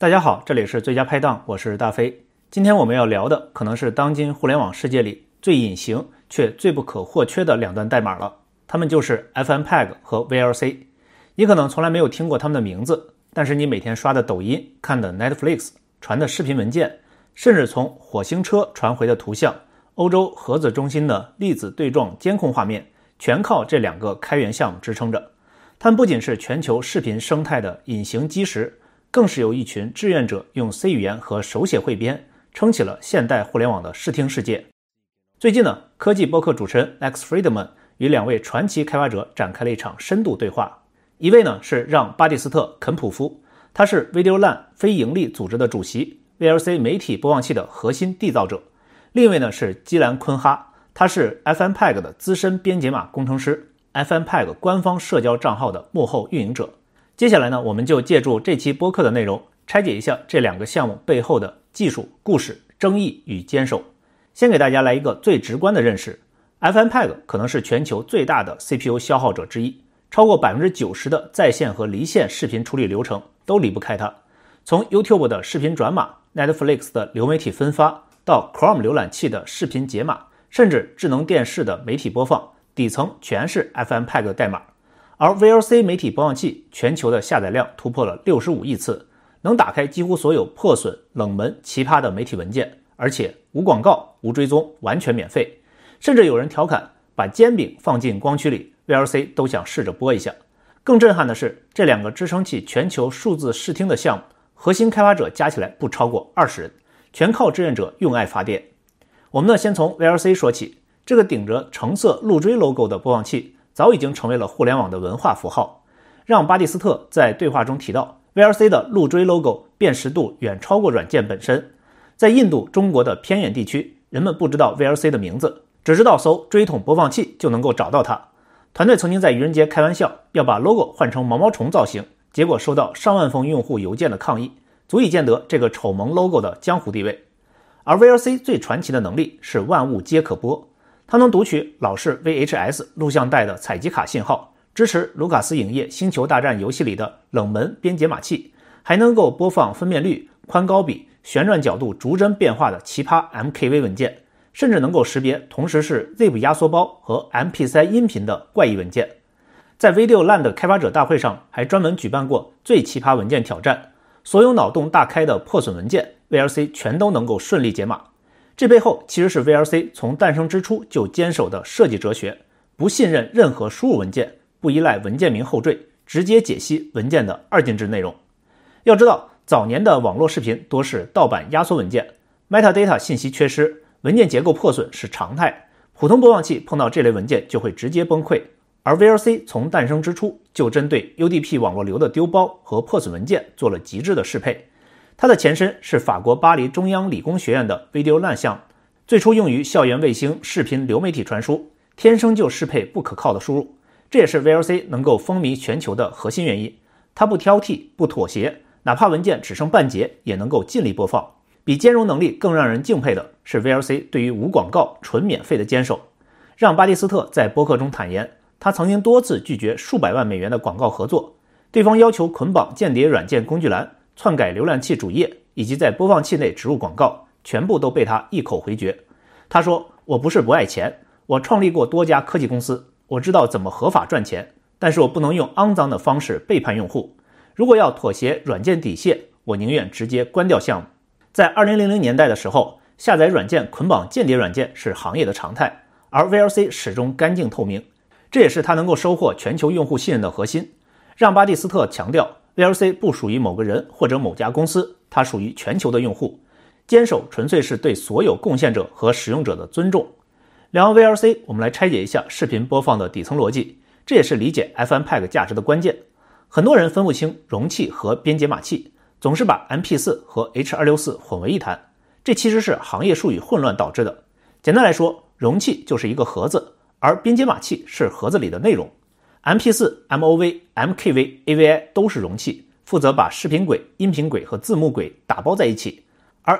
大家好，这里是最佳拍档，我是大飞。今天我们要聊的可能是当今互联网世界里最隐形却最不可或缺的两段代码了，它们就是 FMPEG 和 VLC。你可能从来没有听过它们的名字，但是你每天刷的抖音、看的 Netflix、传的视频文件，甚至从火星车传回的图像、欧洲核子中心的粒子对撞监控画面，全靠这两个开源项目支撑着。它们不仅是全球视频生态的隐形基石，更是由一群志愿者用 C 语言和手写汇编撑起了现代互联网的视听世界。最近呢，科技播客主持人 Lex Fridman 与两位传奇开发者展开了一场深度对话。一位呢是让·巴蒂斯特·肯普夫，他是 Videolan 非营利组织的主席， VLC 媒体播放器的核心缔造者。另一位呢是基兰·昆哈，他是 FMPEG 的资深编解码工程师， FMPEG 官方社交账号的幕后运营者。接下来呢，我们就借助这期播客的内容，拆解一下这两个项目背后的技术、故事、争议与坚守。先给大家来一个最直观的认识， FMPEG 可能是全球最大的 CPU 消耗者之一，超过 90% 的在线和离线视频处理流程都离不开它。从 YouTube 的视频转码、Netflix 的流媒体分发，到 Chrome 浏览器的视频解码，甚至智能电视的媒体播放，底层全是 FMPEG 的代码。而 VLC 媒体播放器全球的下载量突破了65亿次，能打开几乎所有破损、冷门、奇葩的媒体文件，而且无广告、无追踪，完全免费。甚至有人调侃，把煎饼放进光驱里， VLC 都想试着播一下。更震撼的是，这两个支撑起全球数字视听的项目，核心开发者加起来不超过20人，全靠志愿者用爱发电。我们呢，先从 VLC 说起。这个顶着橙色路锥 logo 的播放器早已经成为了互联网的文化符号。让·巴蒂斯特在对话中提到， VLC 的路锥 logo 辨识度远超过软件本身。在印度、中国的偏远地区，人们不知道 VLC 的名字，只知道搜锥筒播放器就能够找到它。团队曾经在愚人节开玩笑，要把 logo 换成毛毛虫造型，结果收到上万封用户邮件的抗议，足以见得这个丑萌 logo 的江湖地位。而 VLC 最传奇的能力是万物皆可播，它能读取老式 VHS 录像带的采集卡信号，支持卢卡斯影业星球大战游戏里的冷门编解码器，还能够播放分辨率、宽高比、旋转角度逐帧变化的奇葩 MKV 文件，甚至能够识别同时是 ZIP 压缩包和 MP3 音频的怪异文件。在 Videolan 的开发者大会上还专门举办过最奇葩文件挑战，所有脑洞大开的破损文件 VLC 全都能够顺利解码。这背后其实是 VLC 从诞生之初就坚守的设计哲学，不信任任何输入文件，不依赖文件名后缀，直接解析文件的二进制内容。要知道，早年的网络视频多是盗版压缩文件， metadata 信息缺失，文件结构破损是常态，普通播放器碰到这类文件就会直接崩溃。而 VLC 从诞生之初就针对 UDP 网络流的丢包和破损文件做了极致的适配。它的前身是法国巴黎中央理工学院的 Videolan 项目，最初用于校园卫星视频流媒体传输，天生就适配不可靠的输入，这也是 VLC 能够风靡全球的核心原因。它不挑剔，不妥协，哪怕文件只剩半截也能够尽力播放。比兼容能力更让人敬佩的是 VLC 对于无广告、纯免费的坚守。让·巴蒂斯特在播客中坦言，他曾经多次拒绝数百万美元的广告合作，对方要求捆绑间谍软件工具栏，篡改浏览器主页，以及在播放器内植入广告，全部都被他一口回绝。他说，我不是不爱钱，我创立过多家科技公司，我知道怎么合法赚钱，但是我不能用肮脏的方式背叛用户。如果要妥协软件底线，我宁愿直接关掉项目。在2000年代的时候，下载软件捆绑间谍软件是行业的常态，而 VLC 始终干净透明，这也是他能够收获全球用户信任的核心。让·巴蒂斯特强调， VLC 不属于某个人或者某家公司，它属于全球的用户，坚守纯粹是对所有贡献者和使用者的尊重。聊完 VLC， 我们来拆解一下视频播放的底层逻辑，这也是理解 FMPEG 价值的关键。很多人分不清容器和编解码器，总是把 MP4 和 H.264 混为一谈，这其实是行业术语混乱导致的。简单来说，容器就是一个盒子，而编解码器是盒子里的内容。MP4、MOV、MKV、AVI 都是容器，负责把视频轨、音频轨和字幕轨打包在一起，而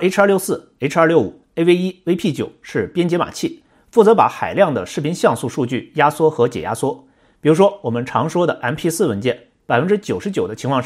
H.264、H.265、AV1、VP9 是编解码器，负责把海量的视频像素数据压缩和解压缩。比如说我们常说的 MP4 文件，99%的情况是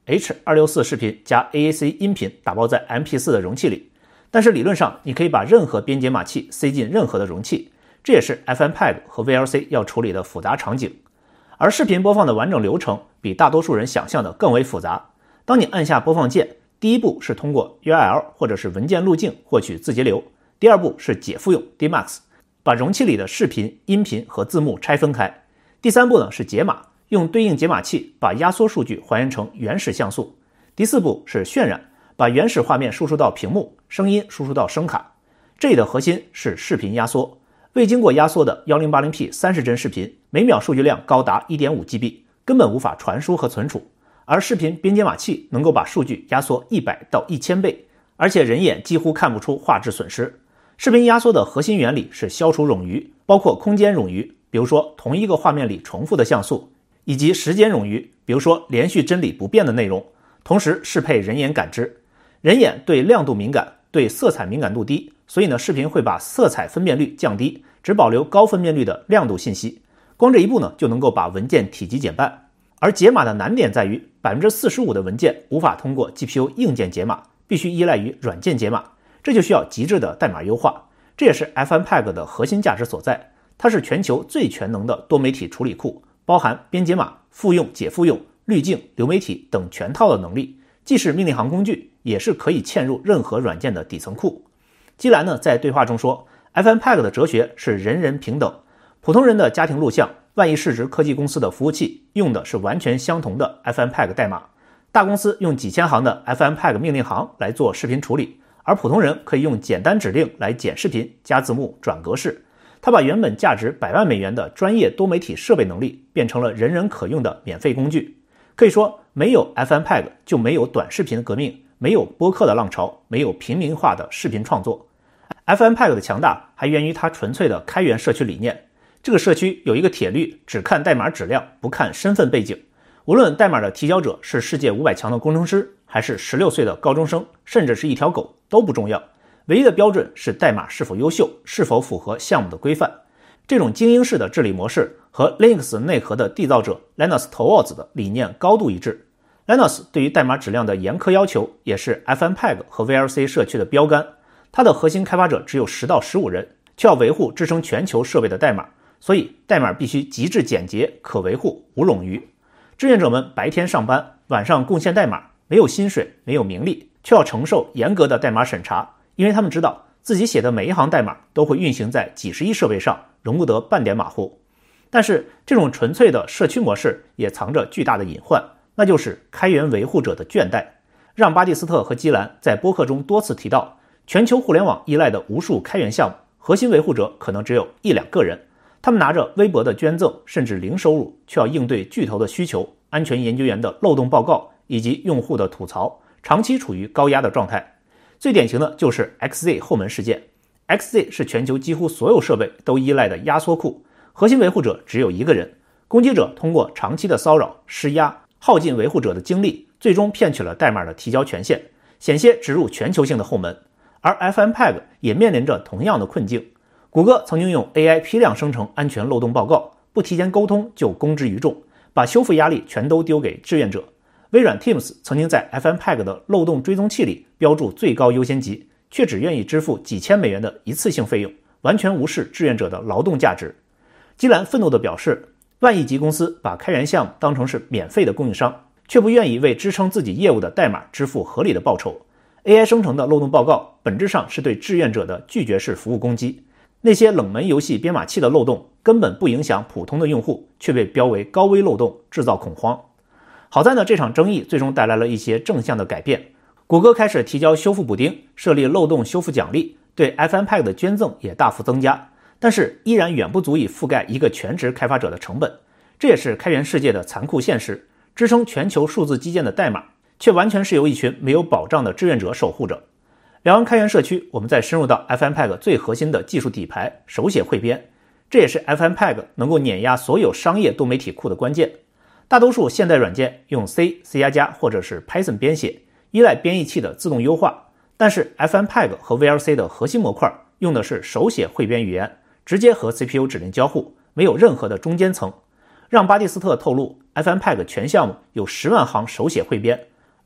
H.264 视频加 AAC 音频打包在 MP4 的容器里，但是理论上你可以把任何编解码器塞进任何的容器，这也是 FMPEG 和 VLC 要处理的复杂场景。而视频播放的完整流程比大多数人想象的更为复杂。当你按下播放键，第一步是通过 URL 或者是文件路径获取字节流，第二步是解复用 DMAX， 把容器里的视频、音频和字幕拆分开，第三步呢是解码，用对应解码器把压缩数据还原成原始像素，第四步是渲染，把原始画面输出到屏幕，声音输出到声卡。这里的核心是视频压缩，未经过压缩的 1080p 30帧视频每秒数据量高达 1.5GB， 根本无法传输和存储，而视频编解码器能够把数据压缩100到1000倍，而且人眼几乎看不出画质损失。视频压缩的核心原理是消除冗余，包括空间冗余，比如说同一个画面里重复的像素，以及时间冗余，比如说连续真理不变的内容，同时适配人眼感知。人眼对亮度敏感，对色彩敏感度低，所以呢，视频会把色彩分辨率降低，只保留高分辨率的亮度信息。光这一步呢，就能够把文件体积减半。而解码的难点在于 45% 的文件无法通过 GPU 硬件解码，必须依赖于软件解码，这就需要极致的代码优化。这也是 FMPEG 的核心价值所在，它是全球最全能的多媒体处理库，包含编解码、复用、解复用、滤镜、流媒体等全套的能力，既是命令行工具，也是可以嵌入任何软件的底层库。基兰呢在对话中说， FMPEG 的哲学是人人平等，普通人的家庭录像，万亿市值科技公司的服务器用的是完全相同的 FMPEG 代码，大公司用几千行的 FMPEG 命令行来做视频处理，而普通人可以用简单指令来剪视频、加字幕、转格式。它把原本价值100万美元的专业多媒体设备能力变成了人人可用的免费工具。可以说，没有 FMPEG 就没有短视频革命，没有播客的浪潮，没有平民化的视频创作。FMPEG 的强大还源于它纯粹的开源社区理念。这个社区有一个铁律，只看代码质量，不看身份背景。无论代码的提交者是世界500强的工程师，还是16岁的高中生，甚至是一条狗，都不重要。唯一的标准是代码是否优秀，是否符合项目的规范。这种精英式的治理模式和 Linux 内核的缔造者 Linus Torvalds 的理念高度一致。Linus 对于代码质量的严苛要求也是 FMPEG 和 VLC 社区的标杆。它的核心开发者只有10到15人，却要维护支撑全球设备的代码，所以代码必须极致简洁、可维护、无冗余。志愿者们白天上班，晚上贡献代码，没有薪水，没有名利，却要承受严格的代码审查，因为他们知道自己写的每一行代码都会运行在几十亿设备上，容不得半点马虎。但是这种纯粹的社区模式也藏着巨大的隐患，那就是开源维护者的倦怠。让巴蒂斯特和基兰在播客中多次提到，全球互联网依赖的无数开源项目，核心维护者可能只有1-2个人，他们拿着微薄的捐赠，甚至零收入，却要应对巨头的需求、安全研究员的漏洞报告以及用户的吐槽，长期处于高压的状态。最典型的就是 XZ 后门事件。XZ 是全球几乎所有设备都依赖的压缩库，核心维护者只有1个人，攻击者通过长期的骚扰、施压，耗尽维护者的精力，最终骗取了代码的提交权限，险些植入全球性的后门。而 FMPEG 也面临着同样的困境。谷歌曾经用 AI 批量生成安全漏洞报告，不提前沟通就公之于众，把修复压力全都丢给志愿者。微软 Teams 曾经在 FMPEG 的漏洞追踪器里标注最高优先级，却只愿意支付几千美元的一次性费用，完全无视志愿者的劳动价值。基兰愤怒地表示，万亿级公司把开源项目当成是免费的供应商，却不愿意为支撑自己业务的代码支付合理的报酬。AI 生成的漏洞报告本质上是对志愿者的拒绝式服务攻击，那些冷门游戏编码器的漏洞根本不影响普通的用户，却被标为高危漏洞，制造恐慌。好在呢，这场争议最终带来了一些正向的改变。谷歌开始提交修复补丁，设立漏洞修复奖励，对 FMPEG 的捐赠也大幅增加，但是依然远不足以覆盖一个全职开发者的成本。这也是开源世界的残酷现实，支撑全球数字基建的代码却完全是由一群没有保障的志愿者守护着。聊完开源社区，我们再深入到 FMPEG 最核心的技术底牌——手写汇编。这也是 FMPEG 能够碾压所有商业多媒体库的关键。大多数现代软件用 C、C++ 或者是 Python 编写，依赖编译器的自动优化，但是 FMPEG 和 VLC 的核心模块用的是手写汇编语言，直接和 CPU 指令交互，没有任何的中间层。让巴蒂斯特透露， FMPEG 全项目有10万行手写汇编，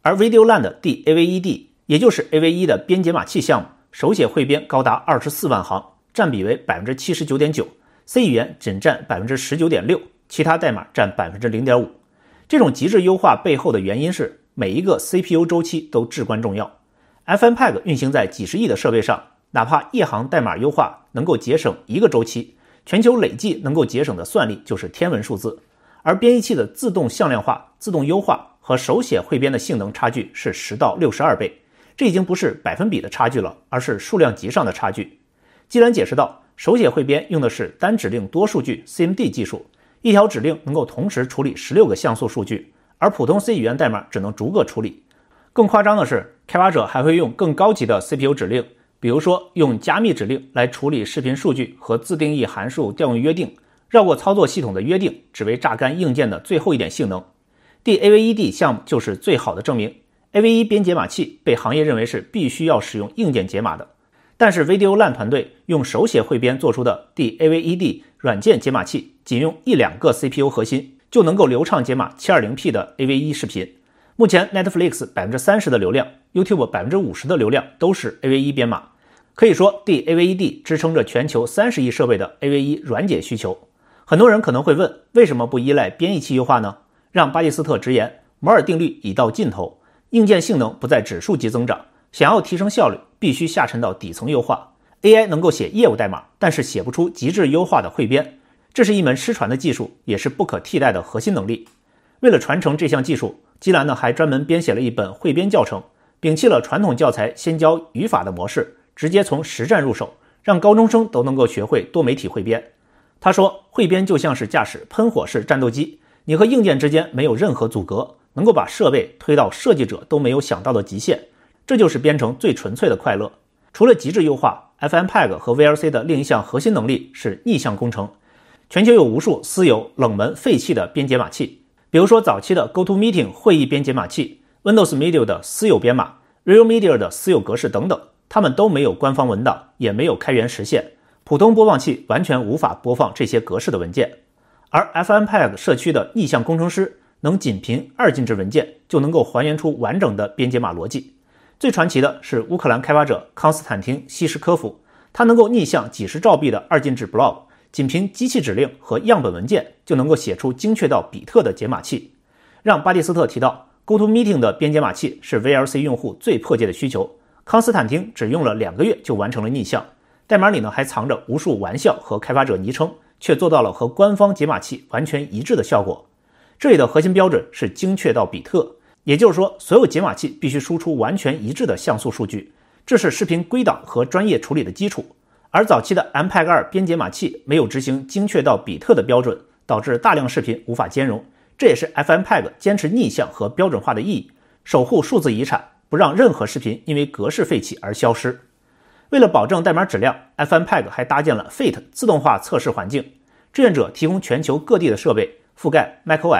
而 VideoLAN 的 DAVED， 也就是 AV1 的编解码器项目，手写汇编高达24万行，占比为 79.9%， C 语言仅占 19.6%， 其他代码占 0.5%。 这种极致优化背后的原因是每一个 CPU 周期都至关重要。 FMPEG 运行在几十亿的设备上，哪怕一行代码优化能够节省1个周期，全球累计能够节省的算力就是天文数字。而编译器的自动向量化、自动优化和手写汇编的性能差距是10到62倍，这已经不是百分比的差距了，而是数量级上的差距。基兰解释道，手写汇编用的是单指令多数据 CMD 技术，一条指令能够同时处理16个像素数据，而普通 C 语言代码只能逐个处理。更夸张的是，开发者还会用更高级的 CPU 指令，比如说用加密指令来处理视频数据和自定义函数调用约定，绕过操作系统的约定，只为榨干硬件的最后一点性能。DAVED 项目就是最好的证明。AV1 编解码器被行业认为是必须要使用硬件解码的，但是 VideoLAN 团队用手写汇编做出的 DAVED 软件解码器，仅用1-2个 CPU 核心就能够流畅解码 720p 的 AV1 视频。目前 Netflix 30% 的流量， YouTube 50% 的流量都是 AV1 编码，可以说 DAVED 支撑着全球30亿设备的 AV1 软解需求。很多人可能会问，为什么不依赖编译器优化呢？让巴蒂斯特直言，摩尔定律已到尽头，硬件性能不再指数级增长，想要提升效率，必须下沉到底层优化。 AI 能够写业务代码，但是写不出极致优化的汇编，这是一门失传的技术，也是不可替代的核心能力。为了传承这项技术，基兰呢还专门编写了一本汇编教程，摒弃了传统教材先教语法的模式，直接从实战入手，让高中生都能够学会多媒体汇编。他说，汇编就像是驾驶喷火式战斗机，你和硬件之间没有任何阻隔，能够把设备推到设计者都没有想到的极限，这就是编程最纯粹的快乐。除了极致优化， FMPEG 和 VLC 的另一项核心能力是逆向工程。全球有无数私有、冷门、废弃的编解码器，比如说早期的 GoToMeeting 会议编解码器， Windows Media 的私有编码， Real Media 的私有格式等等，它们都没有官方文档，也没有开源实现，普通播放器完全无法播放这些格式的文件。而 FMPEG 社区的逆向工程师能仅凭2进制文件就能够还原出完整的编解码逻辑。最传奇的是乌克兰开发者康斯坦丁·西什科夫，他能够逆向几十兆币的2进制 blob， 仅凭机器指令和样本文件就能够写出精确到比特的解码器。让巴蒂斯特提到 GoToMeeting 的编解码器是 VLC 用户最迫切的需求，康斯坦丁只用了2个月就完成了逆向，代码里呢还藏着无数玩笑和开发者昵称，却做到了和官方解码器完全一致的效果。这里的核心标准是精确到比特，也就是说，所有解码器必须输出完全一致的像素数据，这是视频归档和专业处理的基础。而早期的 MPEG-2 编解码器没有执行精确到比特的标准，导致大量视频无法兼容，这也是 FMPEG 坚持逆向和标准化的意义，守护数字遗产，不让任何视频因为格式废弃而消失。为了保证代码质量， FMPEG 还搭建了 Fate 自动化测试环境，志愿者提供全球各地的设备，覆盖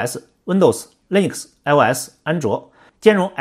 macOS、Windows、Linux、iOS、安卓，兼容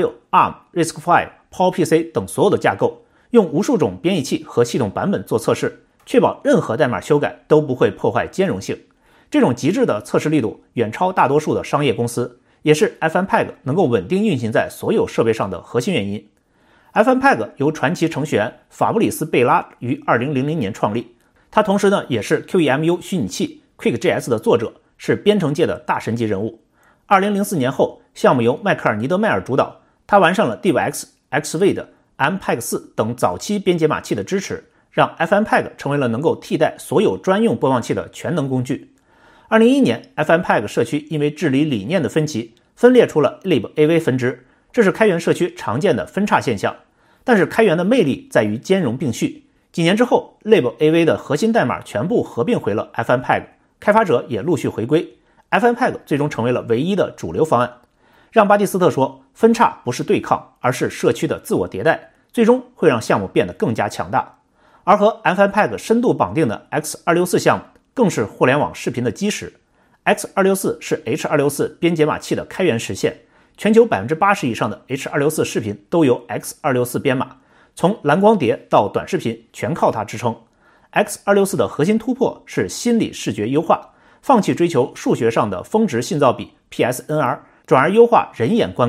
x86、ARM、RISC-V、PowerPC 等所有的架构，用无数种编译器和系统版本做测试，确保任何代码修改都不会破坏兼容性。这种极致的测试力度远超大多数的商业公司，也是 FMPEG 能够稳定运行在所有设备上的核心原因。FMPEG 由传奇程序员法布里斯·贝拉于2000年创立，他同时呢也是 QEMU 虚拟器 QuickJS 的作者，是编程界的大神级人物。2004年后，项目由迈克尔·尼德迈尔主导，他完善了 DivX、Xvid、MPEG-4 等早期编解码器的支持，让 FMPEG 成为了能够替代所有专用播放器的全能工具。2011年 FMPEG 社区因为治理理念的分歧，分裂出了 libav 分支，这是开源社区常见的分叉现象。但是开源的魅力在于兼容并蓄，几年之后 libav 的核心代码全部合并回了 FMPEG， 开发者也陆续回归， FMPEG 最终成为了唯一的主流方案。让巴蒂斯特说，分叉不是对抗，而是社区的自我迭代，最终会让项目变得更加强大。而和 FMPEG 深度绑定的 X264 项目更是互联网视频的基石。 X264 是 H264 编解码器的开源实现，全球 80% 以上的 H264 视频都由 X264 编码，从蓝光碟到短视频全靠它支撑。X264 的核心突破是心理视觉优化，放弃追求数学上的峰值信噪比 PSNR， 转而优化人眼观感，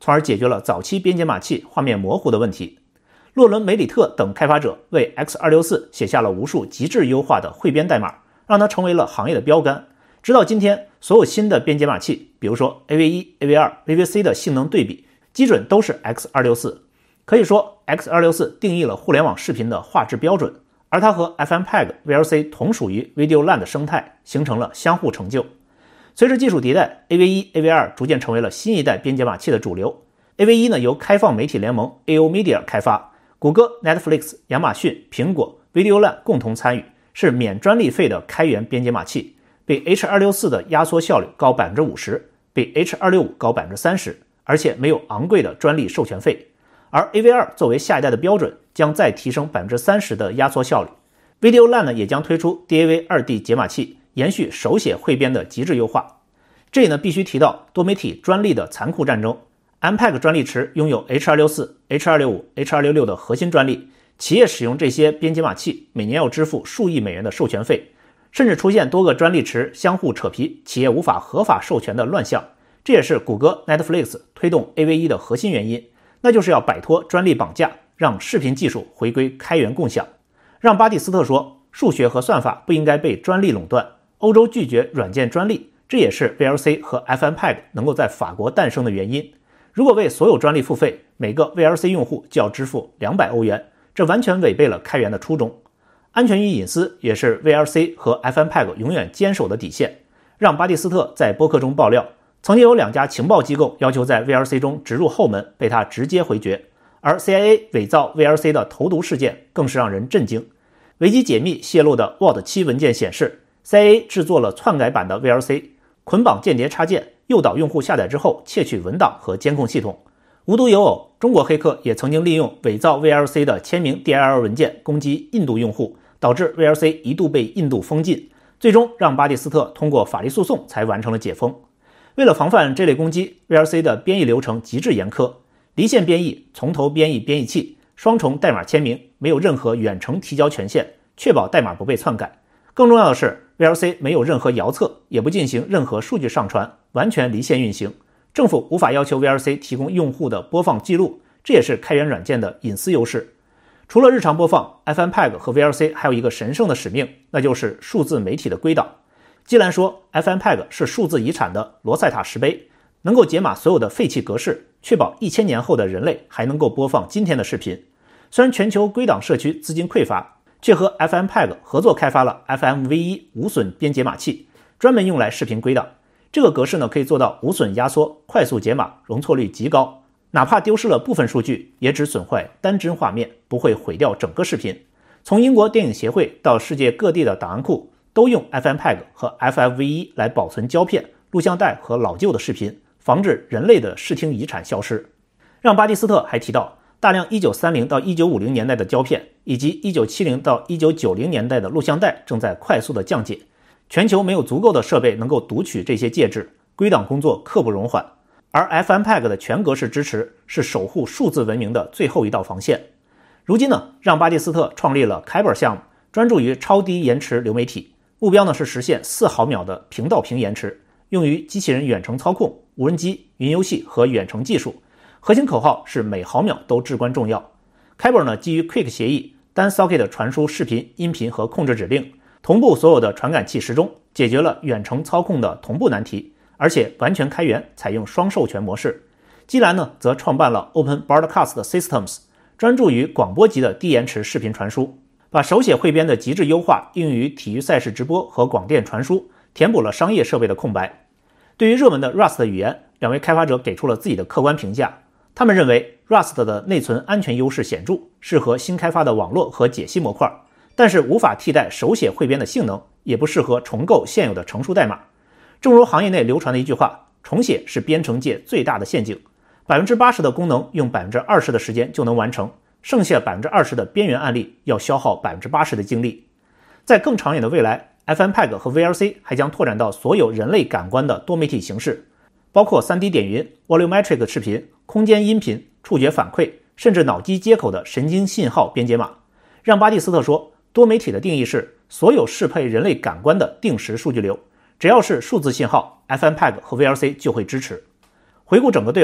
从而解决了早期编解码器画面模糊的问题。洛伦·梅里特等开发者为 X264 写下了无数极致优化的汇编代码，让它成为了行业的标杆。直到今天，所有新的编解码器，比如说 AV1、AV2、VVC 的性能对比基准都是 X264。可以说 X264 定义了互联网视频的画质标准，而它和 FMPEG、VLC 同属于 VideoLAN 的生态，形成了相互成就。随着技术迭代， AV1、AV2 逐渐成为了新一代编解码器的主流。AV1 呢由开放媒体联盟 AO Media 开发，谷歌、Netflix、亚马逊、苹果、VideoLAN 共同参与，是免专利费的开源编解码器，比 H264 的压缩效率高 50%， 比 H265 高 30%， 而且没有昂贵的专利授权费。而 AV2 作为下一代的标准，将再提升 30% 的压缩效率。VideoLAN 呢也将推出 DAV 2D 解码器，延续手写汇编的极致优化。这里呢必须提到多媒体专利的残酷战争。MPEG 专利池拥有 H264、H265、H266 的核心专利，企业使用这些编解码器每年要支付数亿美元的授权费，甚至出现多个专利池相互扯皮，企业无法合法授权的乱象。这也是谷歌、Netflix 推动 AV1 的核心原因，那就是要摆脱专利绑架，让视频技术回归开源共享。让巴蒂斯特说，数学和算法不应该被专利垄断，欧洲拒绝软件专利，这也是 VLC 和 FMPEG 能够在法国诞生的原因。如果为所有专利付费，每个 VLC 用户就要支付200欧元，这完全违背了开源的初衷。安全与隐私也是 VLC 和 FMPEG 永远坚守的底线。让巴蒂斯特在播客中爆料，曾经有2家情报机构要求在 VLC 中植入后门，被他直接回绝。而 CIA 伪造 VLC 的投毒事件更是让人震惊。维基解密泄露的 WAT7 文件显示， CIA 制作了篡改版的 VLC， 捆绑间谍插件，诱导用户下载之后窃取文档和监控系统。无独有偶，中国黑客也曾经利用伪造 VLC 的签名 DLL 文件攻击印度用户，导致 VLC 一度被印度封禁，最终让巴蒂斯特通过法律诉讼才完成了解封。为了防范这类攻击， VLC 的编译流程极致严苛，离线编译、从头编译编译器、双重代码签名，没有任何远程提交权限，确保代码不被篡改。更重要的是， VLC 没有任何遥测，也不进行任何数据上传，完全离线运行。政府无法要求 VLC 提供用户的播放记录，这也是开源软件的隐私优势。除了日常播放， FMPEG 和 VLC 还有一个神圣的使命，那就是数字媒体的归档。基兰说， FMPEG 是数字遗产的罗塞塔石碑，能够解码所有的废弃格式，确保1000年后的人类还能够播放今天的视频。虽然全球归档社区资金匮乏，却和 FMPEG 合作开发了 FMV1 无损编解码器，专门用来视频归档。这个格式呢，可以做到无损压缩、快速解码，容错率极高，哪怕丢失了部分数据，也只损坏单帧画面，不会毁掉整个视频。从英国电影协会到世界各地的档案库，都用 FMPEG 和 FMV1 来保存胶片、录像带和老旧的视频，防止人类的视听遗产消失。让巴蒂斯特还提到，大量1930到1950年代的胶片以及1970到1990年代的录像带正在快速的降解，全球没有足够的设备能够读取这些介质，归档工作刻不容缓。而 FMPEG 的全格式支持是守护数字文明的最后一道防线。如今呢，让巴蒂斯特创立了 Kyber 项目，专注于超低延迟流媒体，目标呢是实现4毫秒的屏到屏延迟，用于机器人远程操控、无人机、云游戏和远程技术。核心口号是每毫秒都至关重要。Kyber 呢基于 Quick 协议，单 socket 传输视频、音频和控制指令，同步所有的传感器时钟，解决了远程操控的同步难题，而且完全开源，采用双授权模式。基兰呢则创办了 Open Broadcast Systems， 专注于广播级的低延迟视频传输，把手写汇编的极致优化应用于体育赛事直播和广电传输，填补了商业设备的空白。对于热门的 Rust 语言，两位开发者给出了自己的客观评价。他们认为 Rust 的内存安全优势显著，适合新开发的网络和解析模块，但是无法替代手写汇编的性能，也不适合重构现有的成熟代码。正如行业内流传的一句话，重写是编程界最大的陷阱，80%的功能用20%的时间就能完成，剩下20%的边缘案例要消耗80%的精力。在更长远的未来， FMPEG 和 VLC 还将拓展到所有人类感官的多媒体形式，包括 3D 点云、Volumetric 视频、空间音频、触觉反馈，甚至脑机接口的神经信号编解码。让巴蒂斯特说，多媒体的定义是所有适配人类感官的定时数据流，只要是数字信号， FMPEG 和 VLC 就会支持。回顾整个对话，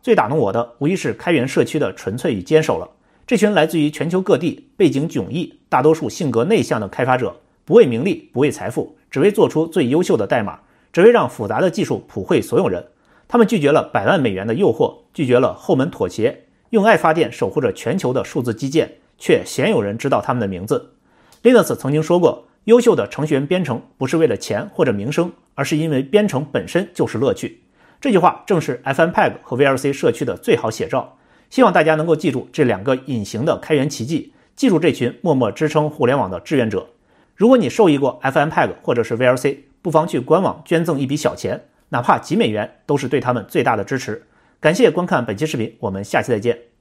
最打动我的无疑是开源社区的纯粹与坚守了。这群来自于全球各地、背景迥异、大多数性格内向的开发者，不为名利，不为财富，只为做出最优秀的代码，只为让复杂的技术普惠所有人。他们拒绝了100万美元的诱惑，拒绝了后门妥协，用爱发电守护着全球的数字基建，却鲜有人知道他们的名字。Linus 曾经说过，优秀的程序员编程不是为了钱或者名声，而是因为编程本身就是乐趣。这句话正是 FMPEG 和 VLC 社区的最好写照。希望大家能够记住这2个隐形的开源奇迹，记住这群默默支撑互联网的志愿者。如果你受益过 FMPEG 或者是 VLC， 不妨去官网捐赠一笔小钱，哪怕几美元都是对他们最大的支持。感谢观看本期视频，我们下期再见。